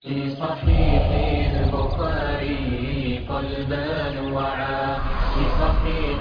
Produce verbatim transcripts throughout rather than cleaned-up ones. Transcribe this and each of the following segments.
في صحيح البخاري قلبا وعى في صحيح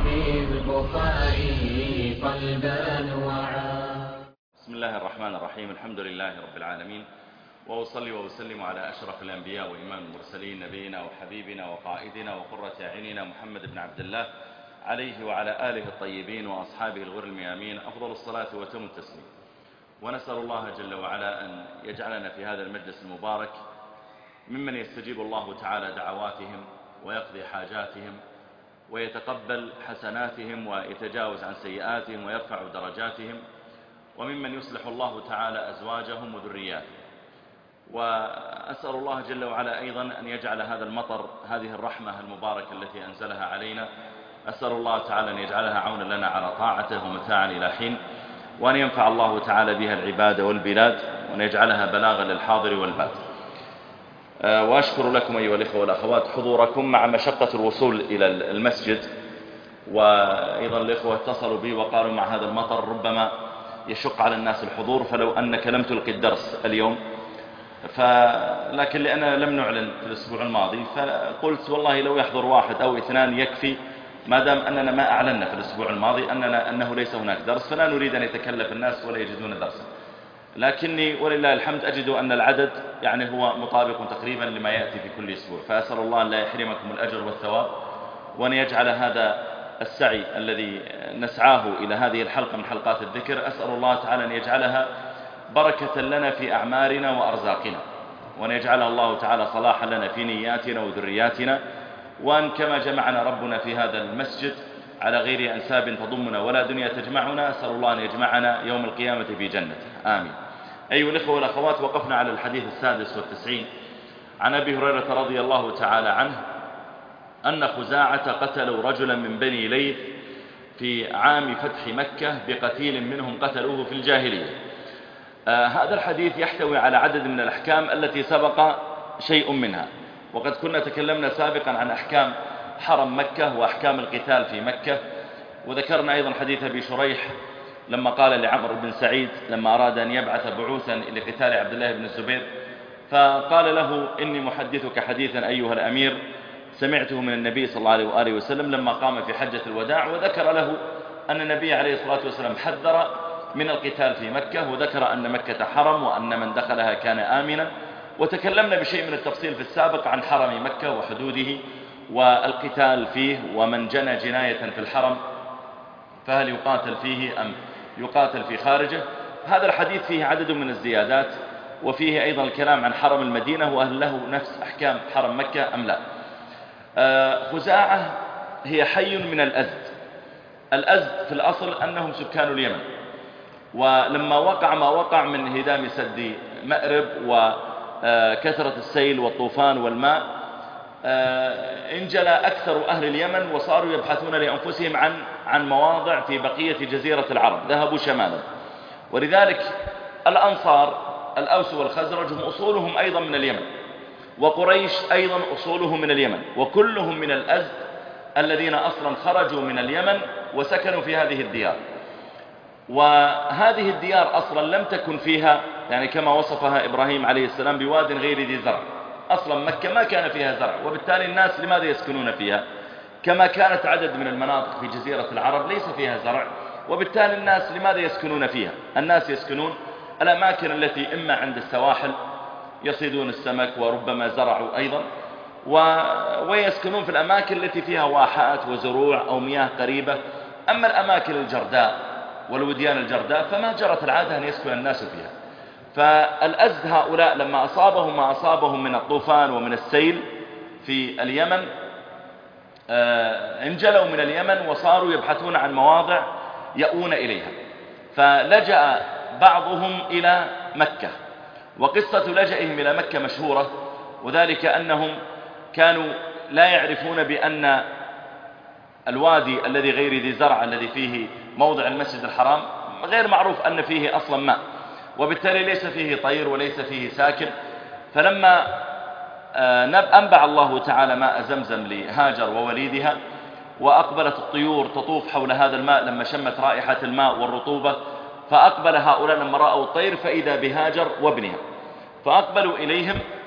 البخاري قلبا وعى. بسم الله الرحمن الرحيم. الحمد لله رب العالمين، وأصلي وأسلم على أشرف الأنبياء وإمام المرسلين نبينا وحبيبنا وقائدنا وقرة أعيننا محمد بن عبد الله عليه وعلى آله الطيبين وأصحابه الغر الميامين أفضل الصلاة وتم التسليم. ونسأل الله جل وعلا أن يجعلنا في هذا المجلس المبارك ممن يستجيب الله تعالى دعواتهم ويقضي حاجاتهم ويتقبل حسناتهم ويتجاوز عن سيئاتهم ويرفع درجاتهم، وممن يصلح الله تعالى أزواجهم وذرياتهم. وأسأل الله جل وعلا أيضا أن يجعل هذا المطر، هذه الرحمة المباركة التي أنزلها علينا، أسأل الله تعالى أن يجعلها عونا لنا على طاعته ومتاعا إلى حين، وأن ينفع الله تعالى بها العباد والبلاد، وأن يجعلها بلاغا للحاضر والباد. وأشكر لكم أيها الإخوة والأخوات حضوركم مع مشقة الوصول إلى المسجد، وأيضا الإخوة اتصلوا بي وقالوا مع هذا المطر ربما يشق على الناس الحضور، فلو أنك لم تلقي الدرس اليوم فلكن لأننا لم نعلن في الأسبوع الماضي، فقلت والله لو يحضر واحد أو اثنان يكفي، ما دام أننا ما أعلنا في الأسبوع الماضي أننا أنه ليس هناك درس، فلا نريد أن يتكلف الناس ولا يجدون درسا. لكني ولله الحمد أجد أن العدد يعني هو مطابق تقريبا لما يأتي في كل أسبوع، فأسأل الله أن لا يحرمكم الأجر والثواب، وأن يجعل هذا السعي الذي نسعاه إلى هذه الحلقة من حلقات الذكر، أسأل الله تعالى أن يجعلها بركة لنا في أعمارنا وأرزاقنا، وأن يجعلها الله تعالى صلاحا لنا في نياتنا وذرياتنا، وأن كما جمعنا ربنا في هذا المسجد على غير أنساب تضمنا ولا دنيا تجمعنا، أسأل الله أن يجمعنا يوم القيامة في جنته، آمين. أيها الإخوة والأخوات، وقفنا على الحديث السادس والتسعين عن أبي هريرة رضي الله تعالى عنه أن خزاعة قتلوا رجلا من بني ليث في عام فتح مكة بقتيل منهم قتلوه في الجاهلية. آه هذا الحديث يحتوي على عدد من الأحكام التي سبق شيء منها، وقد كنا تكلمنا سابقا عن أحكام حرم مكة وأحكام القتال في مكة، وذكرنا أيضا حديث أبي شريح لما قال لعمر بن سعيد لما أراد أن يبعث بعوثا لقتال عبد الله بن الزبير، فقال له إني محدثك حديثا أيها الأمير سمعته من النبي صلى الله عليه وآله وسلم لما قام في حجة الوداع، وذكر له أن النبي عليه الصلاة والسلام حذر من القتال في مكة، وذكر أن مكة حرم وأن من دخلها كان آمنا، وتكلمنا بشيء من التفصيل في السابق عن حرم مكة وحدوده والقتال فيه، ومن جنى جناية في الحرم فهل يقاتل فيه أم يقاتل في خارجه. هذا الحديث فيه عدد من الزيادات، وفيه أيضا الكلام عن حرم المدينة وهل له نفس أحكام حرم مكة أم لا. خزاعة هي حي من الأزد. الأزد في الأصل أنهم سكان اليمن، ولما وقع ما وقع من هدام سد مأرب وكثرة السيل والطوفان والماء انجلى أكثر أهل اليمن وصاروا يبحثون لأنفسهم عن عن مواضع في بقية جزيرة العرب، ذهبوا شمالا. ولذلك الأنصار الأوس والخزرج هم أصولهم أيضا من اليمن، وقريش أيضا أصولهم من اليمن، وكلهم من الأزد الذين أصلا خرجوا من اليمن وسكنوا في هذه الديار. وهذه الديار أصلا لم تكن فيها يعني كما وصفها إبراهيم عليه السلام بواد غير ذي زرع، أصلا مكة ما كان فيها زرع، وبالتالي الناس لماذا يسكنون فيها؟ كما كانت عدد من المناطق في جزيرة العرب ليس فيها زرع، وبالتالي الناس لماذا يسكنون فيها؟ الناس يسكنون الأماكن التي إما عند السواحل يصيدون السمك وربما زرعوا أيضا، و... ويسكنون في الأماكن التي فيها واحات وزروع أو مياه قريبة. أما الأماكن الجرداء والوديان الجرداء فما جرت العادة أن يسكن الناس فيها. فالأزد هؤلاء لما أصابهم ما أصابهم من الطوفان ومن السيل في اليمن انجلوا من اليمن وصاروا يبحثون عن مواضع يأوون إليها، فلجأ بعضهم إلى مكة. وقصة لجئهم إلى مكة مشهورة، وذلك أنهم كانوا لا يعرفون بأن الوادي الذي غير ذي زرع الذي فيه موضع المسجد الحرام غير معروف أن فيه أصلا ماء، وبالتالي ليس فيه طير وليس فيه ساكن. فلما أنبع الله تعالى ماء زمزم لهاجر ووليدها، وأقبلت الطيور تطوف حول هذا الماء لما شمت رائحة الماء والرطوبة، فأقبل هؤلاء لما رأوا الطير فإذا بهاجر وابنها، فأقبلوا إليهم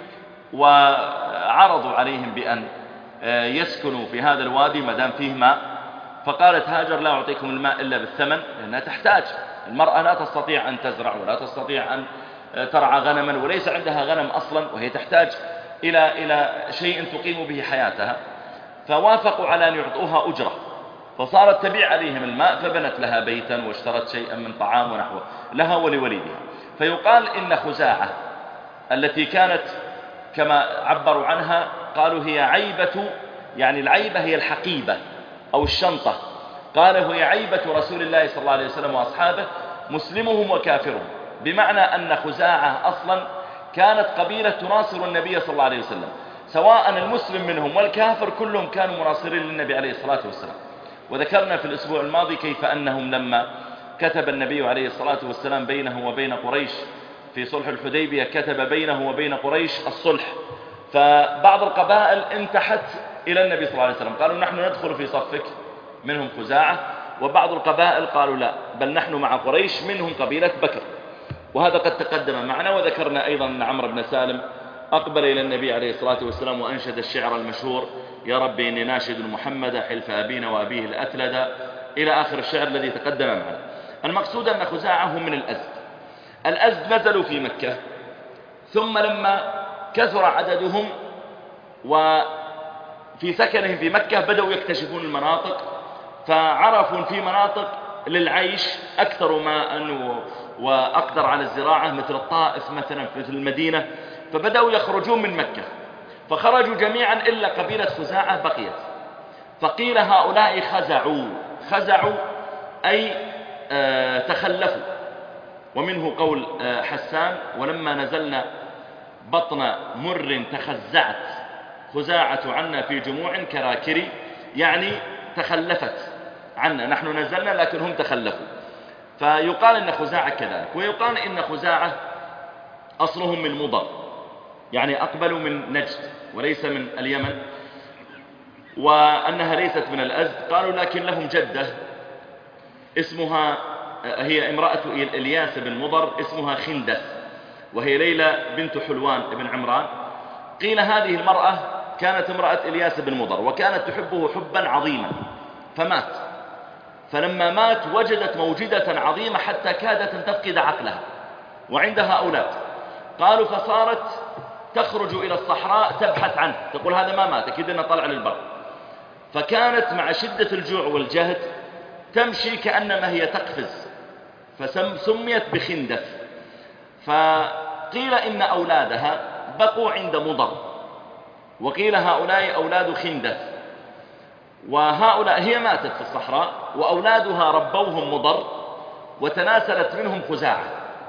وعرضوا عليهم بأن يسكنوا في هذا الوادي ما دام فيه ماء. فقالت هاجر لا أعطيكم الماء إلا بالثمن، لأنها تحتاج. المرأة لا تستطيع أن تزرع ولا تستطيع أن ترعى غنما، وليس عندها غنم أصلا، وهي تحتاج إلى إلى شيء تقيم به حياتها. فوافقوا على أن يعطوها أجرة، فصارت تبيع عليهم الماء، فبنت لها بيتا واشترت شيئا من طعام ونحوه لها ولوليدها. فيقال إن خزاعة التي كانت كما عبروا عنها قالوا هي عيبة، يعني العيبة هي الحقيبة أو الشنطة، قالوا هي عيبة رسول الله صلى الله عليه وسلم وأصحابه مسلمهم وكافرهم، بمعنى أن خزاعة أصلا كانت قبيلة تناصر النبي صلى الله عليه وسلم، سواء المسلم منهم والكافر كلهم كانوا مناصرين للنبي عليه الصلاة والسلام. وذكرنا في الأسبوع الماضي كيف أنهم لما كتب النبي عليه الصلاة والسلام بينه وبين قريش في صلح الحديبية، كتب بينه وبين قريش الصلح، فبعض القبائل انتحت إلى النبي صلى الله عليه وسلم، قالوا نحن ندخل في صفك، منهم خزاعة، وبعض القبائل قالوا لا، بل نحن مع قريش، منهم قبيلة بكر. وهذا قد تقدم معنا. وذكرنا أيضا أن عمرو بن سالم أقبل إلى النبي عليه الصلاة والسلام وأنشد الشعر المشهور: يا ربي إني ناشد محمد حلف أبينا وأبيه الأتلد، إلى آخر الشعر الذي تقدم معنا. المقصود أن خزاعة هم من الأزد. الأزد نزلوا في مكة، ثم لما كثر عددهم وفي سكنهم في مكة بدأوا يكتشفون المناطق، فعرفوا في مناطق للعيش أكثر ماء وأقدر على الزراعة، مثل الطائف مثلا، مثل المدينة، فبدأوا يخرجون من مكة، فخرجوا جميعا إلا قبيلة خزاعة بقيت. فقيل هؤلاء خزعوا، خزعوا أي آه تخلفوا. ومنه قول آه حسان: ولما نزلنا بطن مر تخزعت خزاعة عنا في جموع كراكري، يعني تخلفت عنا، نحن نزلنا لكن هم تخلفوا. فيقال إن خزاعة كذلك. ويقال إن خزاعة أصلهم من مضر، يعني أقبلوا من نجد وليس من اليمن، وأنها ليست من الأزد. قالوا لكن لهم جدة اسمها، هي امرأة إلياس بن مضر، اسمها خندس، وهي ليلى بنت حلوان بن عمران. قيل هذه المرأة كانت امرأة إلياس بن مضر، وكانت تحبه حبا عظيما، فمات. فلما مات وجدت موجدة عظيمة حتى كادت أن تفقد عقلها، وعندها أولاد. قالوا فصارت تخرج إلى الصحراء تبحث عنه، تقول هذا ما مات، أكيد أنه طلع للبر. فكانت مع شدة الجوع والجهد تمشي كأنما هي تقفز، فسميت بخندف. فقيل إن أولادها بقوا عند مضر، وقيل هؤلاء أولاد خندف، وهؤلاء هي ماتت في الصحراء، وأولادها ربوهم مضر، وتناسلت منهم خزاعة.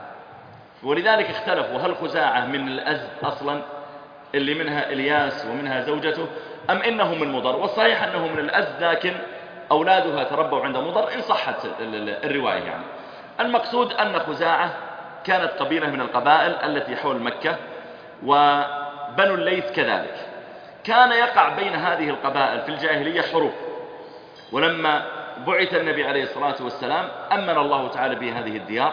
ولذلك اختلفوا هل خزاعة من الأزد أصلا اللي منها إلياس ومنها زوجته، أم إنه من مضر. والصحيح أنه من الأزد، لكن أولادها تربوا عند مضر إن صحت الرواية. يعني المقصود أن خزاعة كانت قبيلة من القبائل التي حول مكة، وبنو الليث كذلك. كان يقع بين هذه القبائل في الجاهلية حروب، ولما بعث النبي عليه الصلاة والسلام أمن الله تعالى بهذه الديار،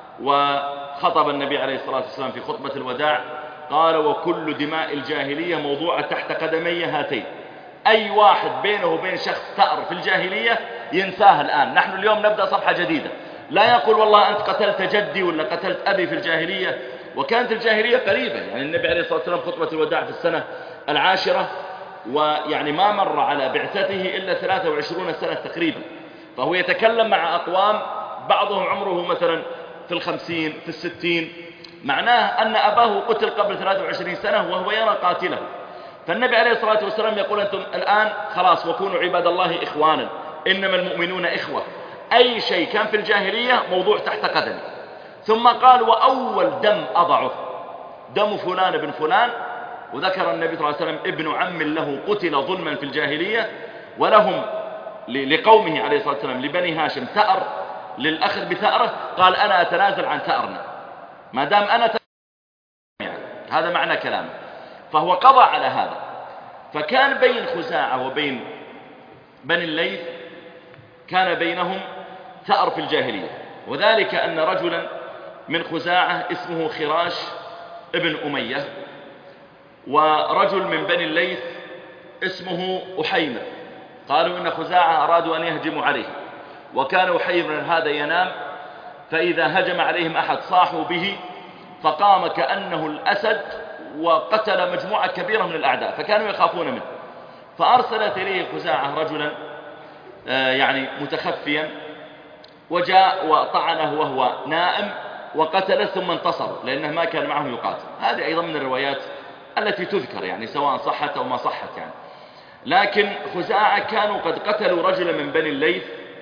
وخطب النبي عليه الصلاة والسلام في خطبة الوداع قال: وكل دماء الجاهلية موضوعة تحت قدمي هاتين. أي واحد بينه وبين شخص ثأر في الجاهلية ينساه الآن، نحن اليوم نبدأ صفحة جديدة. لا يقول والله أنت قتلت جدي ولا قتلت أبي في الجاهلية، وكانت الجاهلية قريبة. يعني النبي عليه الصلاة والسلام خطبة الوداع في السنة العاشرة، ويعني ما مر على بعثته إلا ثلاثة وعشرون سنة تقريبا، فهو يتكلم مع أقوام بعضهم عمره مثلا في الخمسين في الستين، معناه أن أباه قتل قبل ثلاثة وعشرين سنة وهو يرى قاتله. فالنبي عليه الصلاة والسلام يقول: أنتم الآن خلاص وكونوا عباد الله إخوانا، إنما المؤمنون إخوة. أي شيء كان في الجاهلية موضوع تحت قدمي. ثم قال: وأول دم أضعه دم فلان بن فلان، وذكر النبي صلى الله عليه وسلم ابن عم له قتل ظلما في الجاهلية، ولهم لقومه عليه الصلاة والسلام لبني هاشم ثأر للأخذ بثأره، قال: أنا أتنازل عن ثأرنا ما دام أنا يعني هذا معنى كلامه. فهو قضى على هذا. فكان بين خزاعة وبين بني الليث كان بينهم ثأر في الجاهلية، وذلك أن رجلا من خزاعة اسمه خراش ابن أمية، ورجل من بني الليث اسمه أحيمر، قالوا إن خزاعة أرادوا أن يهجموا عليه، وكان أحيمر هذا ينام، فإذا هجم عليهم أحد صاحوا به، فقام كأنه الأسد وقتل مجموعة كبيرة من الأعداء، فكانوا يخافون منه. فأرسلت إليه خزاعة رجلا يعني متخفيا، وجاء وطعنه وهو نائم وقتله ثم انتصر، لأنه ما كان معه يقاتل. هذه أيضا من الروايات التي تذكر يعني سواء صحت أو ما صحت يعني. لكن خزاعة كانوا قد قتلوا رجلا من بني الليث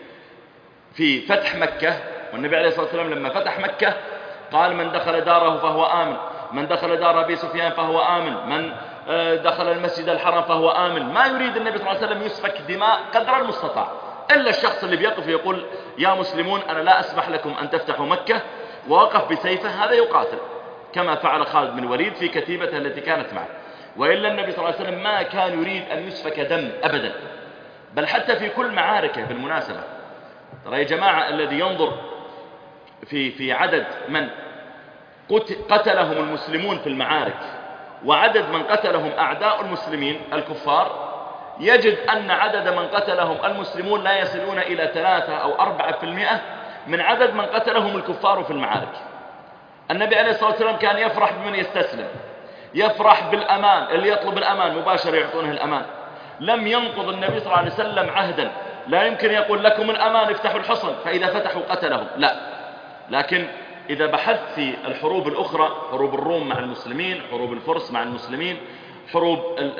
في فتح مكة، والنبي عليه الصلاة والسلام لما فتح مكة قال من دخل داره فهو آمن، من دخل دار أبي سفيان فهو آمن، من دخل المسجد الحرام فهو آمن. ما يريد النبي صلى الله عليه وسلم يسفك دماء قدر المستطاع، إلا الشخص اللي بيقف يقول يا مسلمون أنا لا أسمح لكم أن تفتحوا مكة، ووقف بسيفه، هذا يقاتل، كما فعل خالد بن الوليد في كتيبته التي كانت معه. وإلا النبي صلى الله عليه وسلم ما كان يريد أن يسفك دم أبدا، بل حتى في كل معاركه. بالمناسبة ترى يا جماعة الذي ينظر في في عدد من قتلهم المسلمون في المعارك وعدد من قتلهم أعداء المسلمين الكفار، يجد أن عدد من قتلهم المسلمون لا يصلون إلى ثلاثة أو أربعة في المئة من عدد من قتلهم الكفار في المعارك. النبي عليه الصلاة والسلام كان يفرح بمن يستسلم، يفرح بالأمان، اللي يطلب الأمان مباشرة يعطونه الأمان. لم ينقض النبي صلى الله عليه وسلم عهدا، لا يمكن يقول لكم الأمان افتحوا الحصن فإذا فتحوا قتلهم، لا. لكن إذا بحثت في الحروب الأخرى، حروب الروم مع المسلمين، حروب الفرس مع المسلمين، حروب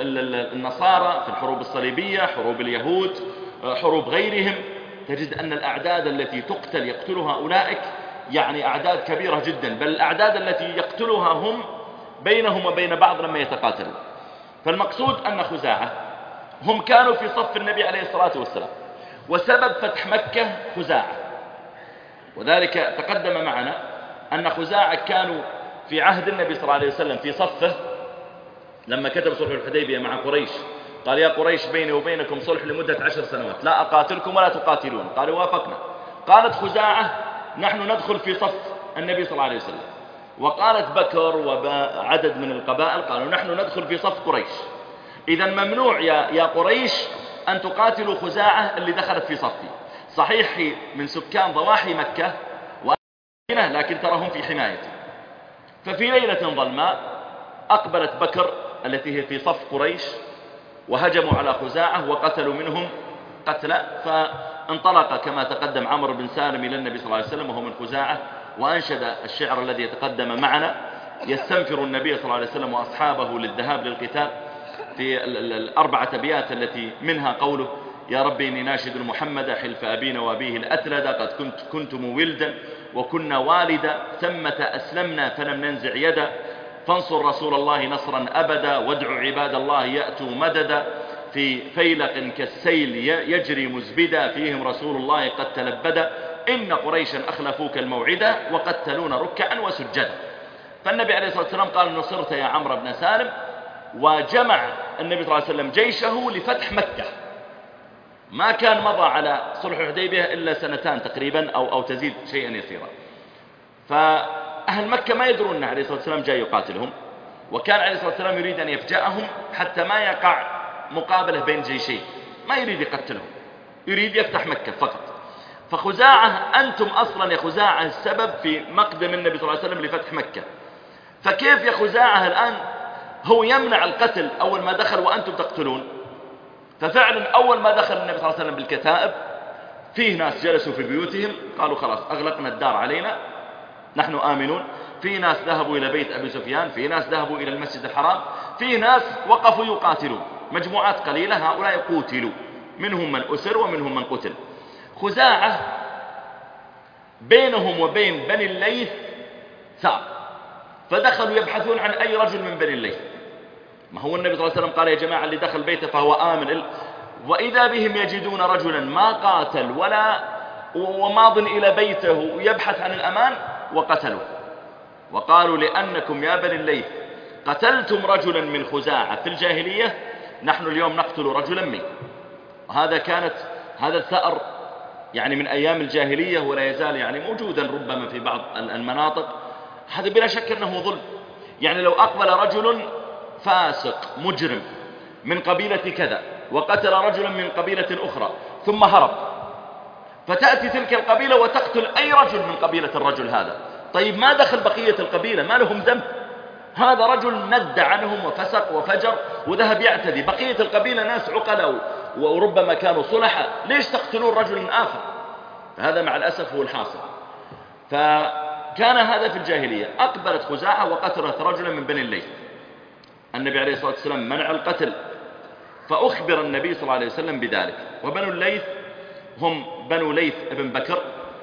النصارى في الحروب الصليبية، حروب اليهود، حروب غيرهم، تجد أن الأعداد التي تقتل يقتلها أولئك يعني أعداد كبيرة جدا، بل الأعداد التي يقتلها هم بينهم وبين بعض لما يتقاتلون. فالمقصود أن خزاعة هم كانوا في صف النبي عليه الصلاة والسلام، وسبب فتح مكة خزاعة، وذلك تقدم معنا أن خزاعة كانوا في عهد النبي صلى الله عليه وسلم في صفه لما كتب صلح الحديبية مع قريش، قال يا قريش بيني وبينكم صلح لمدة عشر سنوات لا أقاتلكم ولا تقاتلون، قالوا وافقنا. قالت خزاعة نحن ندخل في صف النبي صلى الله عليه وسلم، وقالت بكر وعدد من القبائل قالوا نحن ندخل في صف قريش، إذا ممنوع يا, يا قريش أن تقاتلوا خزاعة اللي دخلت في صفي. صحيح من سكان ضواحي مكة وأمينة، لكن تراهم في حمايته. ففي ليلة ظلماء أقبلت بكر التي هي في صف قريش وهجموا على خزاعة وقتلوا منهم قتلى، فانطلق كما تقدم عمرو بن سالم إلى النبي صلى الله عليه وسلم وهو من خزاعة، وأنشد الشعر الذي يتقدم معنا يستنفر النبي صلى الله عليه وسلم وأصحابه للذهاب للقتال في الأربعة أبيات التي منها قوله يا ربي إني ناشد محمد حلف أبينا وأبيه الأتلد قد كنت كنتم ولدا وكنا والدا ثمة أسلمنا فلم ننزع يدا فانصر رسول الله نصرا أبدا وادع عباد الله يأتوا مددا في فيلق كالسيل يجري مزبدا فيهم رسول الله قد تلبدا إن قريشا أخلفوك الموعدا وقتلون ركعا وسجدا. فالنبي عليه الصلاة والسلام قال نصرت يا عمرو بن سالم، وجمع النبي صلى الله عليه وسلم جيشه لفتح مكة. ما كان مضى على صلح الحديبية إلا سنتان تقريبا أو, أو تزيد شيئا يسيرا. فأهل مكة ما يدرون أن عليه الصلاة والسلام جاي يقاتلهم، وكان عليه الصلاة والسلام يريد أن يفجأهم حتى ما يقع مقابلة بين جيشين، ما يريد يقتلهم، يريد يفتح مكة فقط. فخزاعة أنتم أصلا يا خزاعة السبب في مقدم النبي صلى الله عليه وسلم لفتح مكة، فكيف يا خزاعة الآن هو يمنع القتل أول ما دخل وأنتم تقتلون؟ ففعلا أول ما دخل النبي صلى الله عليه وسلم بالكتائب فيه ناس جلسوا في بيوتهم قالوا خلاص أغلقنا الدار علينا نحن آمنون، في ناس ذهبوا إلى بيت أبي سفيان، في ناس ذهبوا إلى المسجد الحرام، في ناس وقفوا يقاتلون، مجموعات قليلة هؤلاء قتلوا، منهم من أسر ومنهم من قتل. خزاعة بينهم وبين بني الليث ثار، فدخلوا يبحثون عن أي رجل من بني الليث. ما هو النبي صلى الله عليه وسلم قال يا جماعة اللي دخل بيته فهو آمن، وإذا بهم يجدون رجلا ما قاتل ولا وماض إلى بيته يبحث عن الأمان وقتلوا، وقالوا لأنكم يا بني الليث قتلتم رجلا من خزاعة في الجاهلية نحن اليوم نقتل رجلا منكم. وهذا كانت هذا الثأر يعني من أيام الجاهلية ولا يزال يعني موجودا ربما في بعض المناطق. هذا بلا شك أنه ظلم. يعني لو أقبل رجل فاسق مجرم من قبيلة كذا وقتل رجلا من قبيلة أخرى ثم هرب، فتأتي تلك القبيلة وتقتل أي رجل من قبيلة الرجل هذا. طيب ما دخل بقية القبيلة؟ ما لهم ذنب؟ هذا رجل ند عنهم وفسق وفجر وذهب يعتدي، بقية القبيلة ناس عقلاء وربما كانوا صلحاء، ليش تقتلون رجل آخر؟ فهذا مع الأسف هو الحاصل. فكان هذا في الجاهلية. أقبلت خزاعة وقتلت رجلا من بني الليث، النبي عليه الصلاة والسلام منع القتل، فأخبر النبي صلى الله عليه وسلم بذلك. وبنو الليث هم بنو ليث ابن بكر،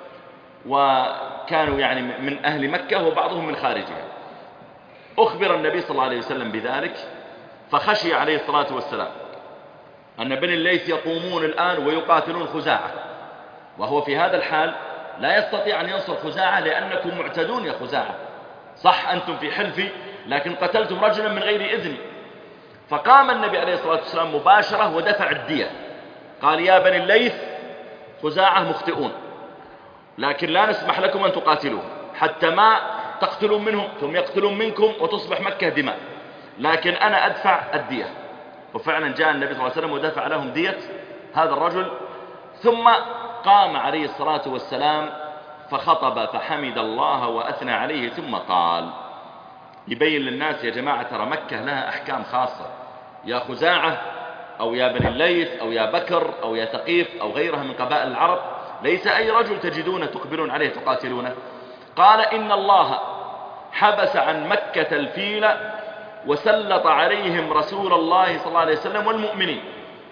وكانوا يعني من أهل مكة وبعضهم من خارجها. أخبر النبي صلى الله عليه وسلم بذلك، فخشي عليه الصلاة والسلام أن بني الليث يقومون الآن ويقاتلون خزاعة، وهو في هذا الحال لا يستطيع أن ينصر خزاعة لأنكم معتدون يا خزاعة، صح أنتم في حلفي لكن قتلتم رجلا من غير إذن. فقام النبي عليه الصلاة والسلام مباشرة ودفع الدية، قال يا بني الليث خزاعة مخطئون، لكن لا نسمح لكم أن تقاتلوهم حتى ما تقتلون منهم ثم يقتلون منكم وتصبح مكة دماء، لكن أنا أدفع الدية. وفعلا جاء النبي صلى الله عليه وسلم ودفع لهم دية هذا الرجل. ثم قام عليه الصلاة والسلام فخطب فحمد الله وأثنى عليه، ثم قال يبين للناس يا جماعة ترى مكة لها أحكام خاصة، يا خزاعة أو يا بني الليث أو يا بكر أو يا ثقيف أو غيرها من قبائل العرب، ليس أي رجل تجدونه تقبلون عليه تقاتلونه. قال إن الله حبس عن مكة الفيل وسلط عليهم رسول الله صلى الله عليه وسلم والمؤمنين.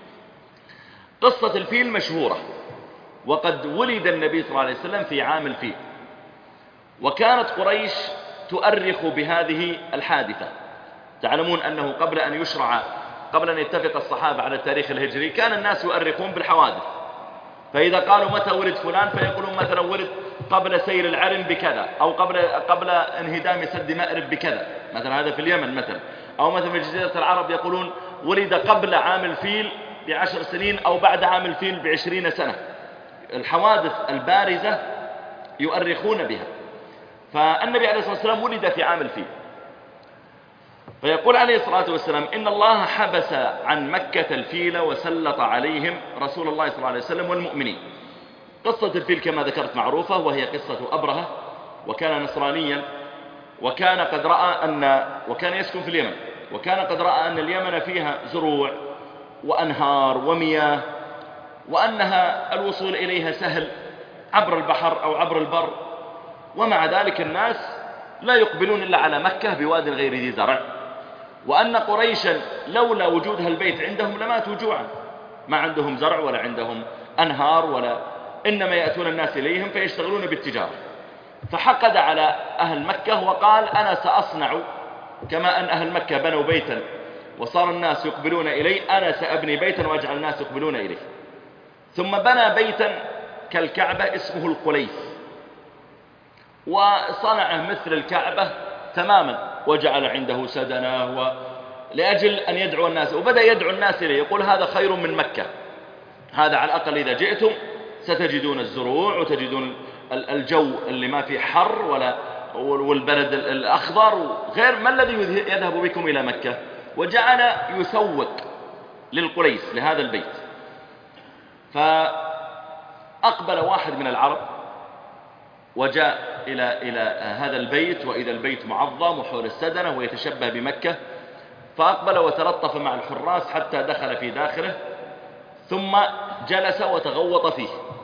قصة الفيل مشهورة، وقد ولد النبي صلى الله عليه وسلم في عام الفيل، وكانت قريش تؤرخ بهذه الحادثة. تعلمون أنه قبل أن يشرع قبل أن يتفق الصحابة على التاريخ الهجري كان الناس يؤرخون بالحوادث، فإذا قالوا متى ولد فلان فيقولون مثلا ولد قبل سيل العرم بكذا، أو قبل قبل انهدام سد مأرب بكذا مثلا، هذا في اليمن مثلا، أو مثلا في جزيرة العرب يقولون ولد قبل عام الفيل بعشر سنين أو بعد عام الفيل بعشرين سنة. الحوادث البارزة يؤرخون بها. فالنبي عليه الصلاة والسلام ولد في عام الفيل، فيقول عليه الصلاة والسلام إن الله حبس عن مكة الفيل وسلط عليهم رسول الله صلى الله عليه وسلم والمؤمنين. قصة الفيل كما ذكرت معروفة، وهي قصة أبرهة، وكان نصرانيا، وكان قد رأى أن وكان يسكن في اليمن، وكان قد رأى أن اليمن فيها زروع وأنهار ومياه، وأنها الوصول إليها سهل عبر البحر أو عبر البر، ومع ذلك الناس لا يقبلون إلا على مكة بواد غير ذي زرع، وأن قريشا لولا وجود هالبيت عندهم لماتوا جوعا، ما عندهم زرع ولا عندهم أنهار ولا، إنما يأتون الناس إليهم فيشتغلون بالتجارة. فحقد على أهل مكة وقال أنا سأصنع كما أن أهل مكة بنوا بيتا وصار الناس يقبلون إليه، أنا سأبني بيتا وأجعل الناس يقبلون إليه. ثم بنى بيتا كالكعبة اسمه القليس، وصنعه مثل الكعبة تماما، وجعل عنده سدنة لأجل أن يدعو الناس، وبدأ يدعو الناس إليه، يقول هذا خير من مكة، هذا على الأقل إذا جئتم ستجدون الزروع وتجدون الجو اللي ما فيه حر ولا والبلد الأخضر غير، ما الذي يذهب بكم إلى مكة؟ وجعل يسوق للقليس لهذا البيت. فأقبل واحد من العرب وجاء إلى, إلى هذا البيت، وإذا البيت معظم وحول السدنة ويتشبه بمكة، فأقبل وتلطف مع الحراس حتى دخل في داخله، ثم جلس وتغوط فيه،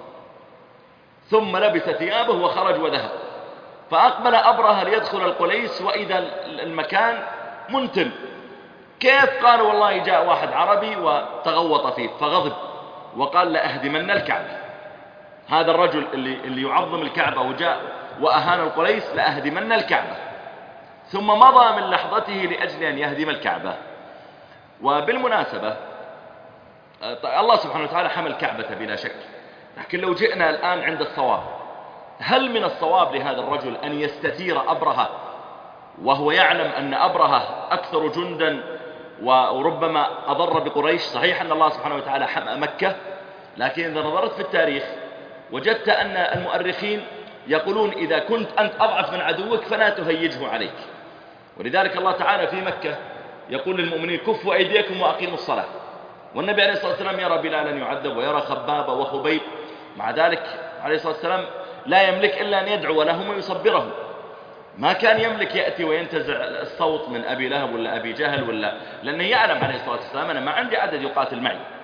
ثم لبس ثيابه وخرج وذهب. فأقبل أبرهة ليدخل القليس وإذا المكان منتن. كيف؟ قال والله جاء واحد عربي وتغوط فيه، فغضب وقال لأهدمن الكعبة. هذا الرجل اللي, اللي يعظم الكعبة وجاء وأهان القليس لأهدمن الكعبة. ثم مضى من لحظته لأجل أن يهدم الكعبة. وبالمناسبة الله سبحانه وتعالى حمى الكعبة بلا شك، لكن لو جئنا الآن عند الصواب، هل من الصواب لهذا الرجل أن يستثير أبرهة وهو يعلم أن أبرهة أكثر جندا وربما أضر بقريش؟ صحيح أن الله سبحانه وتعالى حمى مكة، لكن إذا نظرت في التاريخ وجدت أن المؤرخين يقولون إذا كنت أنت أضعف من عدوك فلا تهيجه عليك. ولذلك الله تعالى في مكة يقول للمؤمنين كفوا أيديكم وأقيموا الصلاة، والنبي عليه الصلاة والسلام يرى بلالا يعذب ويرى خباب وخبيب، مع ذلك عليه الصلاة والسلام لا يملك إلا أن يدعو لهم ويصبرهم، ما كان يملك يأتي وينتزع الصوت من أبي لهب ولا أبي جهل ولا، لأنه يعلم عليه الصلاة والسلام أنا ما عندي عدد يقاتل معي،